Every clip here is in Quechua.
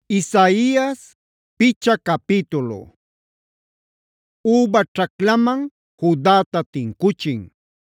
Isaías picha capítulo. Uva ćhaklaman Judata tinkuchin.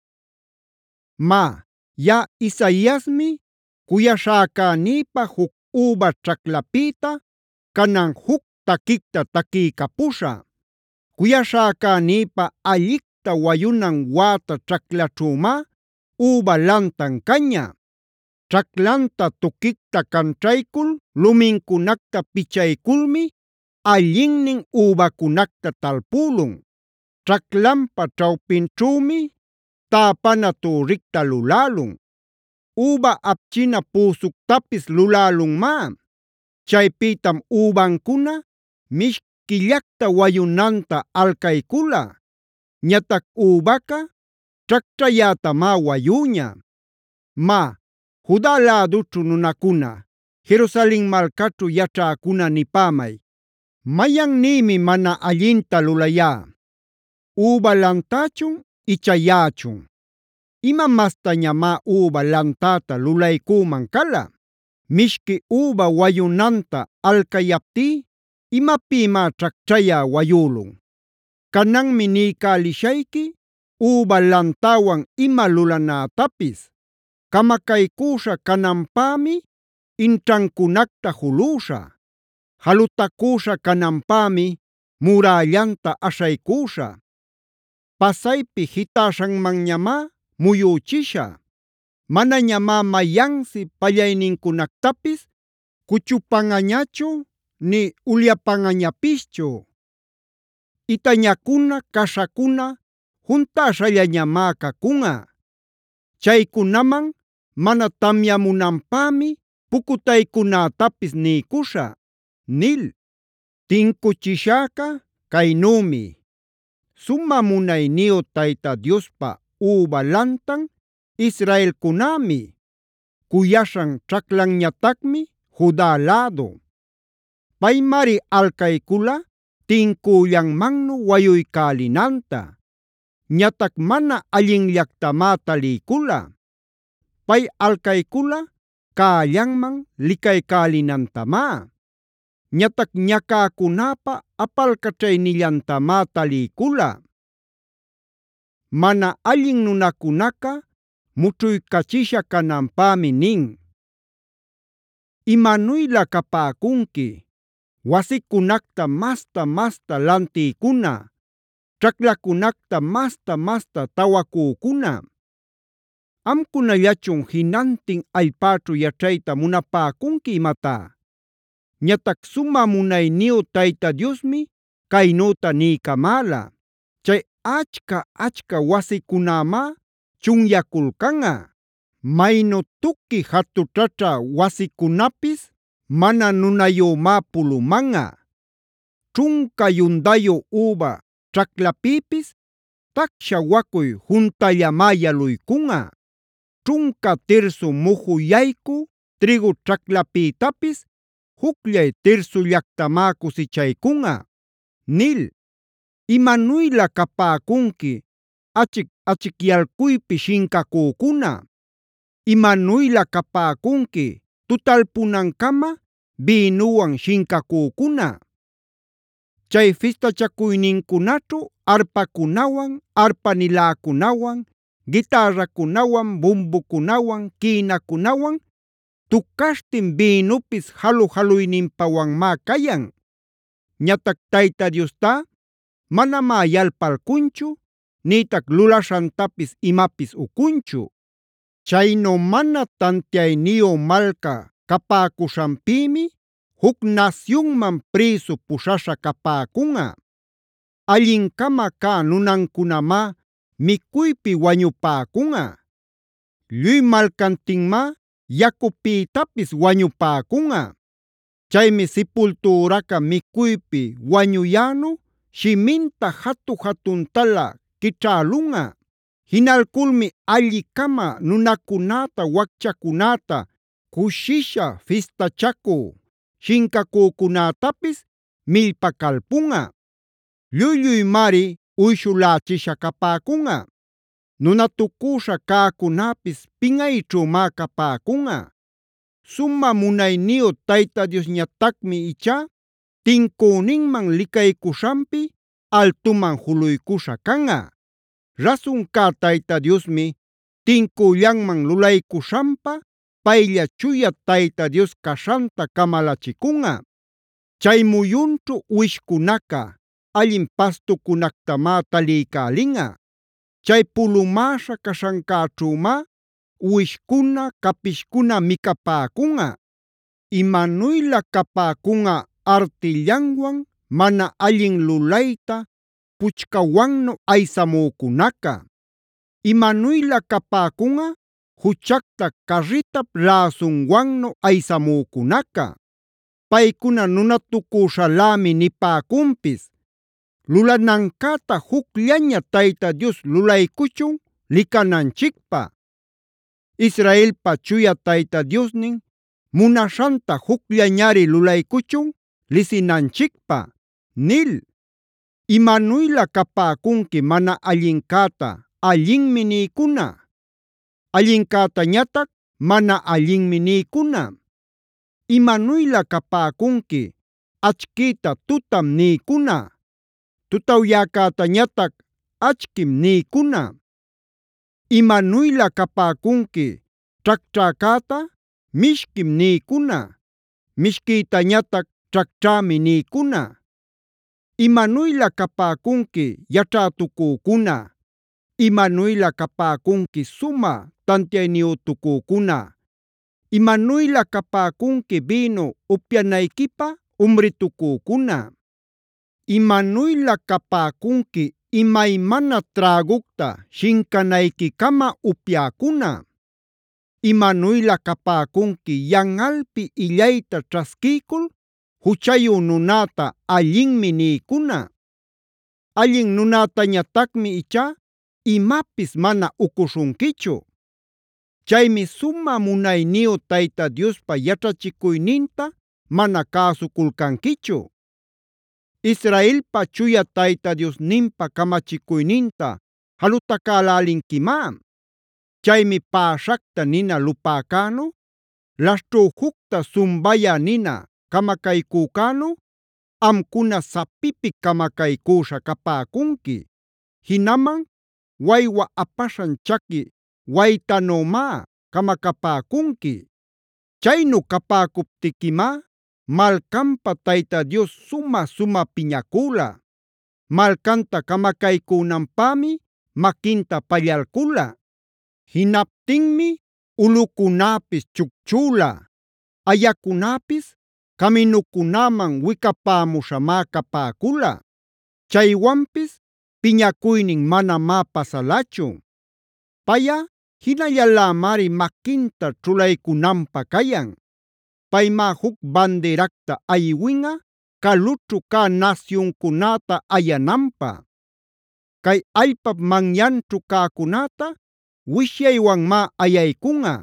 Má, Isaíasmi kuyaśhäkänïpa huk uva ćhaklapïta kanan huk takicta taquiycapuśhä. Kuyaśhäkänïpa allicta wayunan wäta ćhaclaćhümá uva lantan caña. Ćhaclanta tuquicta canćhaycul lumincunacta pichayculmi allinnin uvacunacta talpülun. Ćhaclanpa ćhawpinćhümi täpana türricta lulälun. Uva apchina püsuctapis lulälunmá. Chaypïtam uvancuna mishkillacta wayunanta alcaycula. Ñatac uvaca ćhacćhayätamá wayuña. Má, Juda lädućhu nunacuna, Jerusalen malcaćhu yaćhäcuna nipämay. ¿Mayannïmi mana allinta lulayä? ¿Uva lantächun icha yaꞌachun? ¿Ima mastañamá uva lantäta lulaycüman cala? Mishki uva wayunanta alcayaptí, ¿imapïmá ćhacćhayä wayülun? Cananmi niycälishayqui uva lantawan ima lulanätapis. Camacaycüśha cananpämi inćhancunacta julüśhä. Jalutacüśha cananpämi murällanta aśhaycüśhä. Pasaypi jitäśhanmanñamá muyüchishä. Manañamá mayansi pallaynincunactapis cuchupanꞌañachu ni ulyapanꞌañapischu. Itañacuna kaśhakuna juntäśhallañamá cacunꞌa. Chaykunaman mana tamyamunanpämi pucutaycunätapis niycuśhä” nil. Tinkuchishäca caynümi: Sumä munayniyu Tayta Diospa uva lantan Israelcunämi. Kuyaśhan ćhaclanñatacmi Juda lädu. Paymari alcaycula tincüllanmannu wayuycälinanta. Ñatac mana allinllactamá taliycula. Pay alcaycula cällanman licaycälinantamá. Ñatac ñacäcunäpa apalcaćhaynillantamá taliycula. Mana allin nunacunaca mućhuycachisha cananpämi nin: “¿Imanuylä capäcunqui, wasicunacta masta lantïcuna, ćhaclacunacta masta tawacücuna? ¿Amcunallachun jinantin allpäćhu yaćhayta munapäcunqui imatá?” Ñatac sumä munayniyu Tayta Diosmi caynüta niycamäla: “Chay achka wasicunämá chunyaculcanꞌa. Maynu tuqui jatućhaćhä wasicunapis mana nunayümá pulumanꞌa. Ćhunka yundayu uva ćhaclapïpis tacsha wacuy juntallamá yaluycunꞌa. Ćhunka tirsu muju yaycü trigu ćhaclapïtapis jucllay tirsullactamá cusichaycunꞌa” nil. “¿Imanuylä capäcunqui achicyalcuypi shincacücuna? ¿Imanuylä capäcunqui tutalpunancama bïnuwan shincacücuna? Chay fistachakuynincunaćhu arpacunawan, arpaniläcunawan, guitarracunawan, bumbucunawan, quïnacunawan tucaśhtin bïnupis jalu-jaluyninpawanmá cayan. Ñatac Tayta Diosta manamá yalpalcunchu, nïtac lulaśhantapis imapis ucunchu. Chaynu mana tantiayniyu malca capäcuśhanpïmi juc nasyunman prïsu puśhaśha capäcunꞌa. Allincama cä nunancunamá mikuypi wañupäcunꞌa. Lluy malcantinmá yacupïtapis wañupäcunꞌa. Chaymi sipultüraca mikuypi wañuyänu shiminta jatu-jatuntala quićhälunꞌa. Jinalculmi alli-cama nunacunäta wakchacunäta cushisha fistachacü shincacücunätapis millpacalpunꞌa. Lluyllaymari uyshulächisha capäcunꞌa. Nunatucüśha cäcunäpis pinꞌayćhümá capäcunꞌa. Sumä munayniyu Tayta Diosñataqmi ichá tincüninman licaycuśhanpi altuman juluycuśha canꞌa. Rasun cä Tayta Diosmi tincüllanman lulaycuśhanpa paylla chuya Tayta Dios caśhanta camalachicunꞌa. Chay muyunćhu uwishcunaca allin pastucunactamá taliycälinꞌa. Chay pulumäśha caśhancäćhümá uwishcuna, capishcuna micapäcunꞌa. Imanuylä capäcunꞌa artillanwan mana allin lulayta puchkawannu aysamücunaca. Imanuylä capäcunꞌa juchacta carritap läsunwannu aysamücunaca. Paykuna nunatucüśhalämi nipäcunpis: “Lulanancäta jucllaña Tayta Dios lulaycuchun licananchikpä. Israelpa Chuya Tayta Diosnin munaśhanta jucllañari lulaycuchun lisinanchikpä” nil. Imanuylä capäcunqui mana allincäta allinmi niykuna, allincätañatac mana allinmi niykuna. Imanuylä capäcunqui achquiyta tutam niykuna, tutawyäcätañatac achquim niykuna. Imanuylä capäcunqui ćhacćhäcäta mishquim niykuna, mishquiytañatac ćhacćhämi niykuna. Imanuylä capäcunqui yaćhätucücuna, imanuylä capäcunqui sumä tantiayniyutucücuna, imanuylä capäcunqui bïnu upyanayquipä umritucücuna, imanuylä capäcunqui imaymana trägucta shincanayquicama upyäcuna, imanuylä capäcunqui yanꞌalpi illayta ćhasquiycul juchayu nunäta allinmi niykuna. Allin nunätañatacmi ichá imapis mana ucuśhunquichu. Chaymi sumä munayniyu Tayta Diospa yaćhachicuyninta mana cäsuculcanquichu. Israelpa Chuya Tayta Diosninpa kamachicuyninta jalutacälälinquimá. Chaymi päśhacta nina lupäcänu, laśhtꞌujucta sumbayä nina camacaycücänu amcuna sapipi camacaycüśha capäcunqui. Jinaman waywa apaśhan chaki waytanümá camacapäcunqui. Chaynu capäcuptiquimá malcanpa Tayta Dios sumä-sumä piñacula. Malcanta camacaycünanpämi maquinta pallalcula. Jinaptinmi ulꞌucunäpis chukchula, ayacunäpis caminucunäman wicapämuśhamá capäcula. Chaywanpis piñacuynin manamá pasalachu. Payꞌa jinallalämari maquinta ćhulaycunanpä cayan. Paymá juc banderacta aywinꞌa calućhu cä nasyuncunäta ayananpä. Cay allpap manyanćhu cäcunäta wishyaywanmá ayaycunꞌa.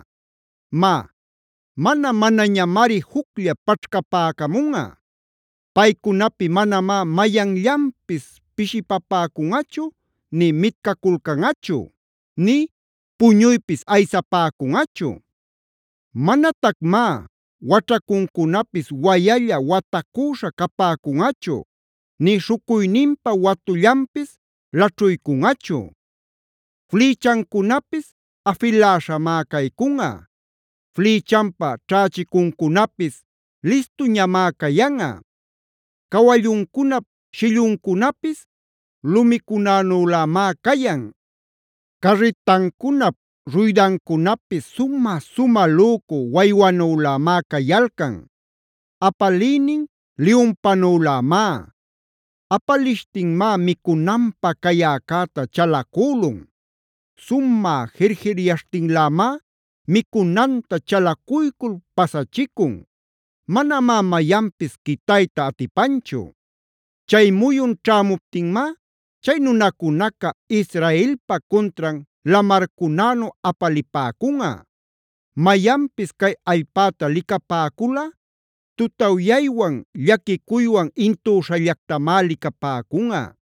Manañamari juclla paćhcapäcamunꞌa. Paycunapi manamá mayanllanpis pishipapäcunꞌachu, ni mitcaculcanꞌachu, ni puñuypis aysapäcunꞌachu. Manatacmá waćhacuncunapis wayalla watacüśha capäcunꞌachu, ni śhucuyninpa watullanpis laćhuycunꞌachu. Flïchancunapis afiläśhamá caycunꞌa. Flïchanpa ćhächicuncunapis listuñamá cayanꞌa. Kawalluncunap shilluncunapis lumicunänülämá cayan. Carritancunap ruydancunapis sumä-sumä lücu waywanülämá cayalcan. Apaliynin liyunpanülämá. Apalishtinmá micunanpä cayäcäta chalacülun. Sumä jirjiryaśhtinlämá micunanta chalacuycul pasachicun. Manamá mayanpis quitayta atipanchu. Chay muyun ćhämuptinmá chay nunacunaca Israelpa cuntran lamarcunänu apalipäcunꞌa. Mayanpis cay allpäta licapäcula tutawyaywan llaquicuywan intüśhallactamá licapäcunꞌa.